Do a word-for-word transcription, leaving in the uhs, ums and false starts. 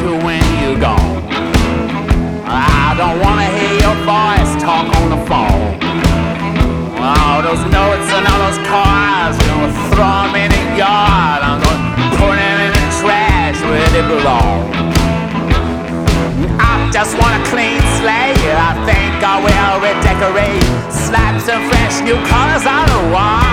you when you're gone. I don't wanna hear your voice talk on the phone. All those notes and all those cards, you know, throw them in the yard. I'm gonna put them in the trash where they belong. I just want a clean slate. I think I will redecorate, slap some fresh new colors on the wall.